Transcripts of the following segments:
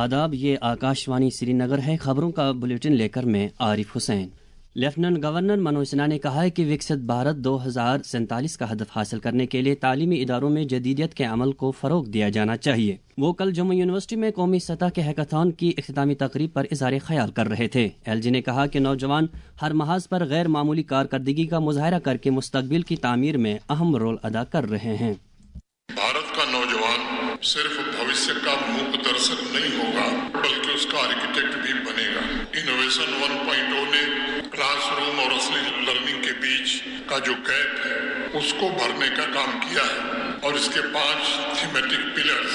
آداب، یہ آکاشوانی سری نگر ہے۔ خبروں کا بلیٹن لے کر میں عارف حسین۔ لیفٹیننٹ گورنر منوج سنہا نے کہا ہے کہ وکست بھارت 2047 کا ہدف حاصل کرنے کے لیے تعلیمی اداروں میں جدیدیت کے عمل کو فروغ دیا جانا چاہیے۔ وہ کل جموں یونیورسٹی میں قومی سطح کے ہیکاتھون کی اختتامی تقریب پر اظہار خیال کر رہے تھے۔ ایل جی نے کہا کہ نوجوان ہر محاذ پر غیر معمولی کارکردگی کا مظاہرہ کر کے مستقبل کی تعمیر میں اہم رول ادا کر رہے ہیں۔ بھارت کا نوجوان صرف بھوشیہ کا مکھ درشک نہیں ہوگا بلکہ اس کا آرکیٹیکٹ بھی بنے گا۔ انوویشن 1.0 نے کلاس روم اور اصلی لرننگ کے بیچ کا جو گیپ ہے اس کو بھرنے کا کام کیا ہے، اور اس کے 5 thematic pillars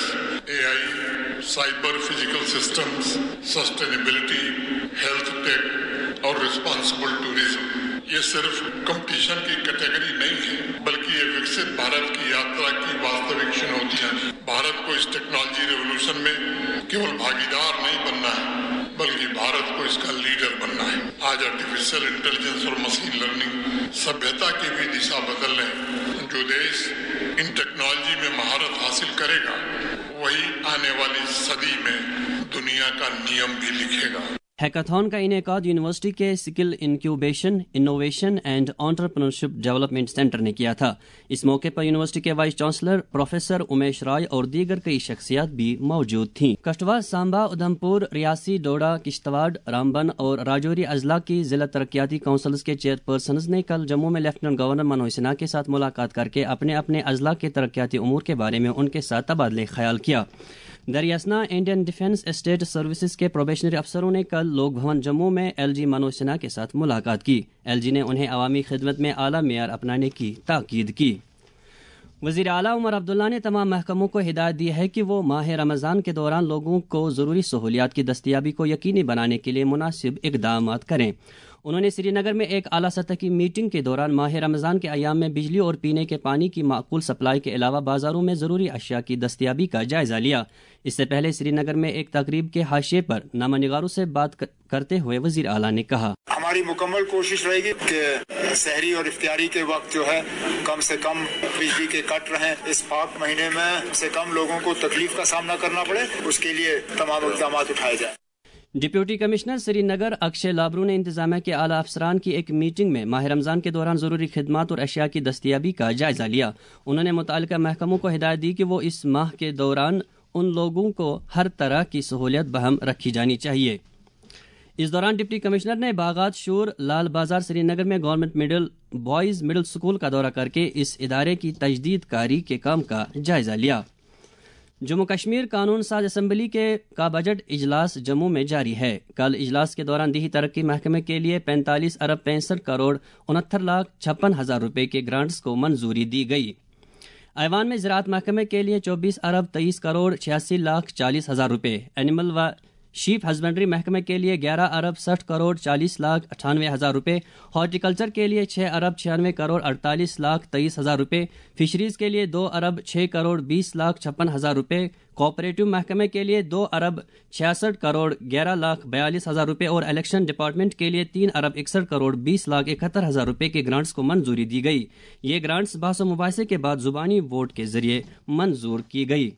AI، cyber physical systems, sustainability, health tech اور ریسپانسبل ٹورزم، یہ صرف کمپٹیشن کی کیٹیگری نہیں ہے بلکہ یہ وکست بھارت کی یاترا کی واستوک چنوتی ہے۔ بھارت کو اس ٹیکنالوجی ریولوشن میں کیول بھاگیدار نہیں بننا ہے بلکہ بھارت کو اس کا لیڈر بننا ہے۔ آج آرٹیفیشل انٹیلیجنس اور مشین لرننگ سبھیتا کی بھی دشا بدل رہے ہیں۔ جو دیش ان ٹیکنالوجی میں مہارت حاصل کرے گا وہی آنے والی صدی میں دنیا کا نیم بھی لکھے گا۔ ہیکاتھون کا انعقاد یونیورسٹی کے skill incubation, innovation and entrepreneurship development centre نے کیا تھا۔ اس موقع پر یونیورسٹی کے vice chancellor professor Umesh Rai اور دیگر کئی شخصیات بھی موجود تھیں۔ کٹھوعہ، سانبا، ادھمپور، ریاسی، ڈوڈا، کشتواڑ، رامبن اور راجوری اضلاع کی ضلع ترقیاتی کونسلز کے چیئرپرسنز نے کل جموں میں لیفٹیننٹ گورنر منوج سنہا کے ساتھ ملاقات کر کے اپنے اپنے اضلاع کے ترقیاتی امور کے بارے میں ان کے ساتھ تبادلہ خیال کیا۔ دریاسنا انڈین ڈیفنس اسٹیٹ سروسز کے پروبیشنری افسروں نے کل لوک بھون جموں میں ایل جی منوج سنہا کے ساتھ ملاقات کی۔ ایل جی نے انہیں عوامی خدمت میں اعلیٰ معیار اپنانے کی تاکید کی۔ وزیر اعلیٰ عمر عبداللہ نے تمام محکموں کو ہدایت دی ہے کہ وہ ماہ رمضان کے دوران لوگوں کو ضروری سہولیات کی دستیابی کو یقینی بنانے کے لیے مناسب اقدامات کریں۔ انہوں نے سری نگر میں ایک اعلیٰ سطح کی میٹنگ کے دوران ماہ رمضان کے ایام میں بجلی اور پینے کے پانی کی معقول سپلائی کے علاوہ بازاروں میں ضروری اشیاء کی دستیابی کا جائزہ لیا۔ اس سے پہلے سری نگر میں ایک تقریب کے حاشیے پر نامہ نگاروں سے بات کرتے ہوئے وزیر اعلیٰ نے کہا، ہماری مکمل کوشش رہے گی کہ سحری اور افطاری کے وقت جو ہے کم سے کم بجلی کے کٹ رہیں، اس پاک مہینے میں سے کم لوگوں کو تکلیف کا سامنا کرنا پڑے، اس کے لیے تمام اقدامات اٹھائے جائیں۔ Deputy commissioner Srinagar Akshay Labroo نے انتظامیہ کے اعلیٰ افسران کی ایک میٹنگ میں ماہ رمضان کے دوران ضروری خدمات اور اشیاء کی دستیابی کا جائزہ لیا۔ انہوں نے متعلقہ محکموں کو ہدایت دی کہ وہ اس ماہ کے دوران ان لوگوں کو ہر طرح کی سہولت بہم رکھی جانی چاہیے۔ اس دوران ڈپٹی کمشنر نے باغات شور، لال بازار سری نگر میں گورنمنٹ بوائز مڈل اسکول کا دورہ کر کے اس ادارے کی تجدید کاری کے کام کا جائزہ لیا۔ جموں کشمیر قانون ساز اسمبلی کا بجٹ اجلاس جموں میں جاری ہے۔ کل اجلاس کے دوران دیہی ترقی محکمے کے لیے 45 ارب 65 کروڑ 69 لاکھ 56 ہزار روپے کے گرانٹس کو منظوری دی گئی۔ ایوان میں زراعت محکمے کے لیے 24 ارب 23 کروڑ 86 لاکھ 40 ہزار روپے، اینیمل و شیپ ہسبینڈری محکمے کے لیے 11 ارب 60 کروڑ 40 لاکھ 98 ہزار روپے، ہارٹیکلچر کے لیے 6 ارب 96 کروڑ 48 لاکھ 23 ہزار روپے، فشریز کے لیے 2 ارب 6 کروڑ 20 لاکھ 56 ہزار روپے، کوآپریٹو محکمے کے لیے 2 ارب 66 کروڑ 11 لاکھ 42 ہزار روپے اور الیکشن ڈپارٹمنٹ کے لیے 3 ارب 61 کروڑ 20 لاکھ 71 ہزار روپے کے گرانٹس کو منظوری دی گئی۔ یہ گرانٹس بحث و مباحثے کے بعد زبانی ووٹ کے ذریعے منظور کی گئی۔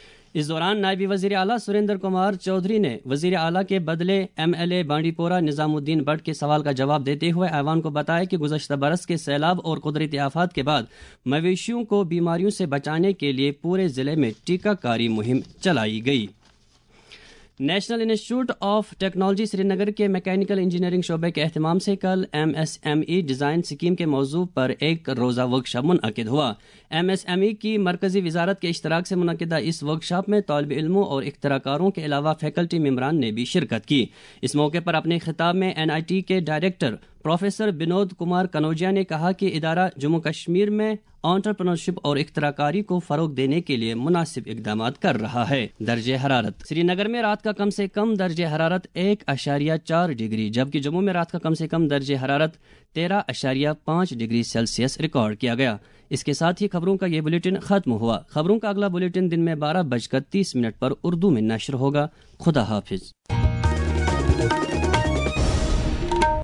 اس دوران نائب وزیر اعلیٰ سریندر کمار چودھری نے وزیر اعلیٰ کے بدلے MLA بانڈی پورہ نظام الدین بٹ کے سوال کا جواب دیتے ہوئے ایوان کو بتایا کہ گزشتہ برس کے سیلاب اور قدرتی آفات کے بعد مویشیوں کو بیماریوں سے بچانے کے لیے پورے ضلع میں ٹیکہ کاری مہم چلائی گئی۔ نیشنل انسٹی ٹیوٹ آف ٹیکنالوجی سری نگر کے میکینیکل انجینئرنگ شعبے کے اہتمام سے کل MSME ڈیزائن اسکیم کے موضوع پر ایک روزہ ورکشاپ منعقد ہوا۔ MSME کی مرکزی وزارت کے اشتراک سے منعقدہ اس ورکشاپ میں طالب علموں اور اختراع کاروں کے علاوہ فیکلٹی ممبران نے بھی شرکت کی۔ اس موقع پر اپنے خطاب میں NIT کے ڈائریکٹر پروفیسر بنود کمار کنوجیا نے کہا کہ ادارہ جموں کشمیر میں انٹرپرینورشپ اور اختراع کاری کو فروغ دینے کے لیے مناسب اقدامات کر رہا ہے۔ درجہ حرارت سری نگر میں رات کا کم سے کم درجہ حرارت 1.4 ڈگری جبکہ جموں میں رات کا کم سے کم درجہ حرارت 13.5 ڈگری سیلسیس ریکارڈ کیا گیا۔ اس کے ساتھ ہی خبروں کا یہ بلیٹن ختم ہوا۔ خبروں کا اگلا بلیٹن دن میں 12:30 پر اردو میں نشر ہوگا۔ خدا حافظ۔